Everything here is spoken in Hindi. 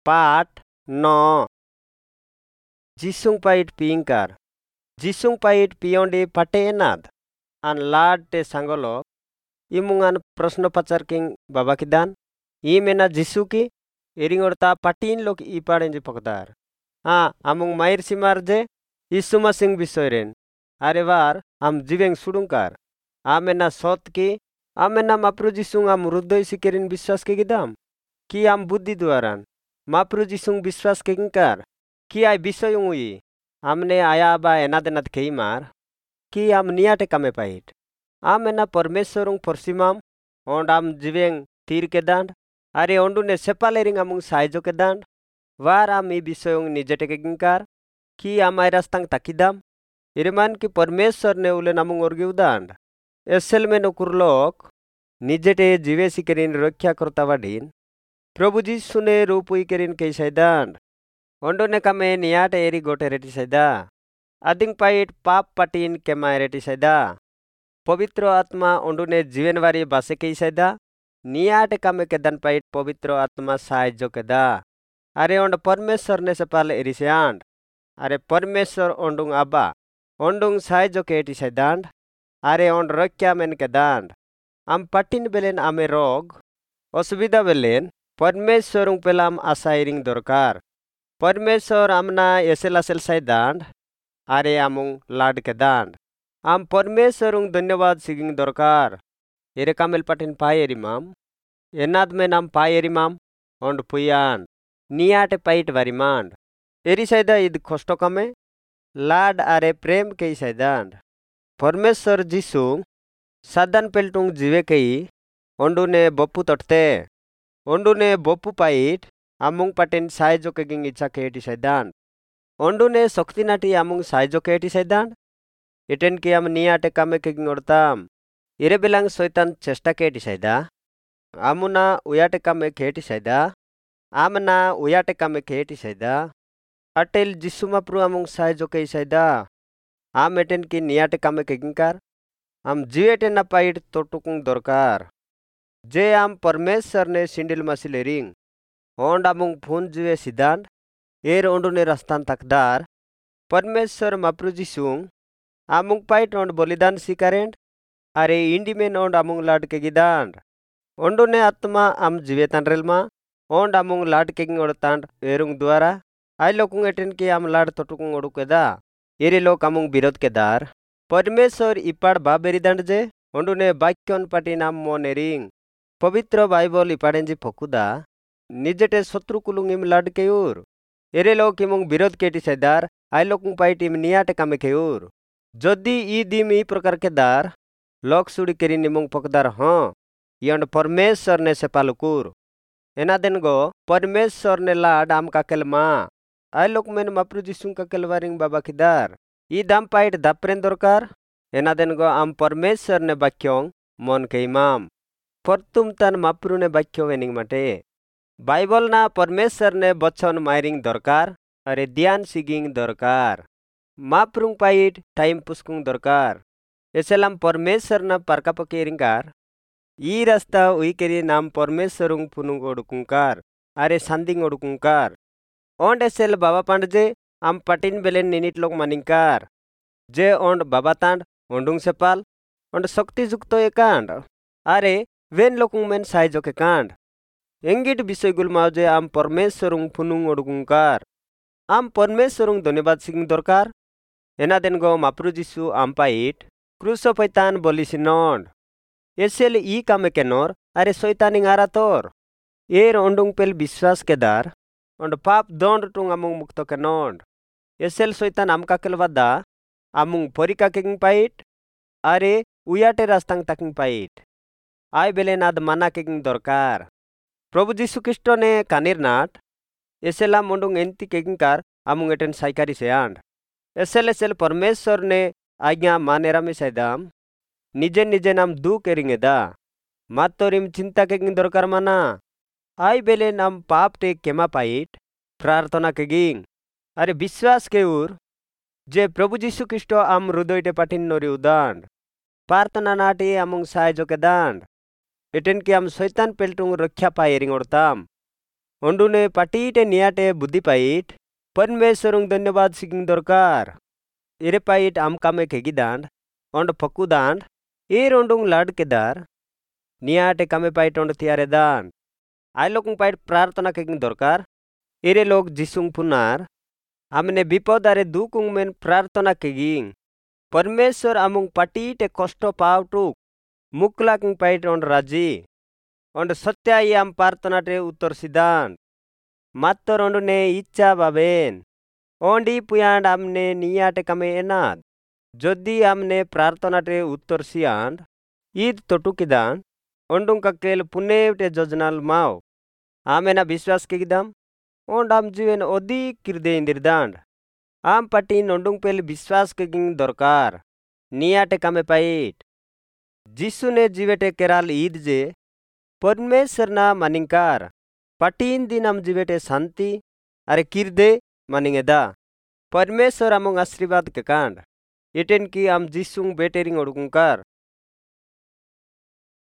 पाठ 9 जिसुंग पाइट पिंकार जिसुंग पाइट पियोंडी पटेनाद an lad te sangolok imungan प्रश्न पचार किंग बाबा किदान मेना जिसु की एरिंगोरता पाटीन लोग इपाड़ेंजे पकदार amung mair simar je यीशु मसीह बिसोरेन अरे वार हम जीवेंग सुडुंकार मेना सत की मेना माप्रू जिसुंग am रुद्दोय सिकेरिन विश्वास के गिदाम कि am बुद्धि द्वारान माप्रू जिसुंग विश्वास के किंकार कि आई बिसोयुंगी हमने आया बा एनादेनाद के मार कि am नियाटे कमे पाइट मेना परमेश्वरुंग परसिमाम ओंड am जीवेंग तीर के दांड अरे ओंडू ने सेपालेरिंग amung साइजो के दांड वार am बिसोयुंग निजेटे के किंकार कि am रास्तांग ताकिदाम इरमान की परमेश्वर ने उले नामुंग और दांड एसल में नुकुरलोक निजेटे जीवे सिकेरिन रक्षा करता वाडीन प्रभु जीसु ने रूपुई केरिन के सैदांड ओंडो ने कमे नियाटे एरी गोटे रेटी सैदा आदिंग पाइट पाप पाटीन के माय रेटी सैदा पवित्र आत्मा ओंडो ने जीवन वारी बासे के सैदा नियाटे कमे के दन पाइट पवित्र आत्मा साइजो के दा अरे ओंड परमेश्वर ने सपाल एरी सेयांड अरे परमेश्वर ओंडुंग आबा ओंडुंग साइजो के एटी सैदांड अरे ओंड रक्षा मेन के दांड am patin belen ame rog असुविधा बेलेन परमेश्वरुंग पेलाम आसाइरिंग दरकार परमेश्वर आमना एसेलासेल साइदांड आरे आमुंग लाड के दांड आम परमेश्वरुंग धन्यवाद सिगिंग दरकार एरे कामेल पाटिन पायेरिमाम एनाद में नाम पायेरिमाम ओंड पुयान नियाटे पाइट वारिमांड एरी साइदा इद खोस्तो कमे लाड आरे प्रेम के साइदांड परमेश्वर जीसु सादान पेल्टुंग जीवे कई ओंडू ने बप्पू तटते ओंडू ने बप्पू पाइट आमुंग पाटेन साइजो के गिंग इच्छा केटी सैदान ओंडू ने शक्ति नाटी आमुंग साइजो केटी सैदान इटेन की आम नियाटे कामे के गिंग ओडताम इरे बिलांग शैतान चेष्टा केटी सैदा आमुना उयाटे कामे केटी सैदा आमना उयाटे कामे केटी सैदा अटेल जिसुमा प्रू आमुंग साइजो के सैदा आम एटेन की नियाटे कामे के गिंकार आम जीवेटे ना पाइट तो टुकुंग दरकार जे आम परमेश्वर ने सिंडिल मसिलेरिंग ओंड आमुंग फून जीवे सिदांड एर ओंडू ने रास्तान तकदार परमेश्वर माप्रू जिसुंग आमुंग पाइट ओंड बलिदान सिकारेंड अरे इंडी में ओंड आमुंग लाड के गिदांड ओंडू ने आत्मा आम जीवेतान रेलमा ओंड आमुंग लाड के गिंग ओडतांड एरुंग द्वारा आई लोकुंग एटेन के आम लाड तो टुकुंग ओडू केदा एरे लोक आमुंग विरोध केदार परमेश्वर इपाड़ बाबेरिदांड जे ओंडू ने बाक्योन पाटी नाम मोनेरिंग पवित्र बाइबल इपाड़ेंजी फकुदा निजेटे शत्रु कुलुंग लाड केयूर एरे लोक इमुंग विरोध केटी सैदार आई लोकुंग पाइट इम नियाटे कामे केयूर जदि ई दिम ई प्रकार के दार लोक सुड़ी केरी निमुंग पकदार यंड परमेश्वर ने सेपालुकुर एना दिन गो परमेश्वर ने लाड आम काकेल मा आई लोक मेन माप्रू जिसुंग काकेल वारिंग बाबा किदार ई दाम पाइट दाप्रेन दरकार एना दिन गो आम परमेश्वर ने बाक्योंग मन के इमाम परतुम तन माप्रू ने बाक्यो वेनिंग माटे बाइबल ना परमेश्वर ने बच्चन मायरिंग दरकार अरे ध्यान सिगिंग दरकार माप्रुंग पाइट टाइम पुस्कुंग दरकार एसेलाम परमेश्वर ना पारका पकेरिंगार ई रास्ता उई केरी नाम परमेश्वरुंग पुनुंग ओडुकुंकार अरे सांदिंग ओडुकुंकार ओंड एसेल बाबा पांडजे आम पाटिन बेलेन निनिट लोग मानिंकार जे ओंड बाबा तांड ओंडुंग सेपाल ओंड शक्ति जुक्तो एकांड अरे वेन लोकुंग मेन साइजो के कांड एंगिट विषय गुलमावजे आम परमेश्वरुंग पुनुंग ओडुकुंकार आम परमेश्वरुंग धन्यवाद सिंग दरकार एना देन गो माप्रू जिसु आम पाइट क्रूसो पैतान बोलिसिनोंड एसेल ई कामे केनोर अरे शैतानिंग आरा तोर एर ओंडुंग पेल विश्वास केदार ओंड पाप दंड टुंग आमुंग मुक्त केनोंड एसेल शैतान आम काकेल वादा आमुंग परिका केगिंग पाइट अरे उयाटे रास्तांग ताकिंग पाइट आई बेलेनाद माना केगिंग दरकार प्रभु जीसु ख्रिस्टो ने कानिर नाट एसेला मोंडुंग एंती केगिंकार आमुंग एटेन साइकारी सेयांड एसेल परमेश्वर ने आज्ञा मानेरा में सैदाम निजे निजे नाम दू केरिंगेदा मातोरिम चिंता केगिंग दरकार माना आई बेले नाम पाप टे केमा पाइट प्रार्थना केगिंग अरे विश्वास के उर जे प्रभु जीसु ख्रिस्टो आम हृदयटे पाटिन नोरी उदांड प्रार्थना नाटी आमुंग साइजो के दांड एटेन के आम शैतान पेल्टुंग रक्षा पायरिंग ओडताम Ondune patite niate buddhi pait. Permesurung धन्यवाद सिकिंग दरकार. Ire pait am kame kegidan. Ond pakudan. Ondung lad kedar. Niate kame pait ond tiare dan. Ai lokung pait प्रार्थना kegiंग दरकार. Ire log jisung punar. Amne bipodare dukung men प्रार्थना kegiंग. परमेश्वर amung patite kosto pautuk. Muklakung pait ond raji. Ond सत्याई am प्रार्थना te उत्तर सिद्धांत. Matter ondune इच्छा बाबेन. Ondi puyand amne niate kame enad. Jodi amne प्रार्थना te उत्तर siand. Id totukidan. Ondung kakel punev te joznal mau. Amena विश्वास kegiदम. Und am जीवन ओदी किरदे इंदिरदांड. Am patin ondung pel विश्वास kegiंग दरकार. नियाटे kame pait. जिसु ने जीवेटे केराल ईद जे. परमेश्वर ना मानिंकार. patin din am जीवेटे शांति. अरे किरदे मानिंगेदा. परमेश्वर among आशीर्वाद के कांड. इटेन की am जिसुंग बेटेरिंग ओडुंकार.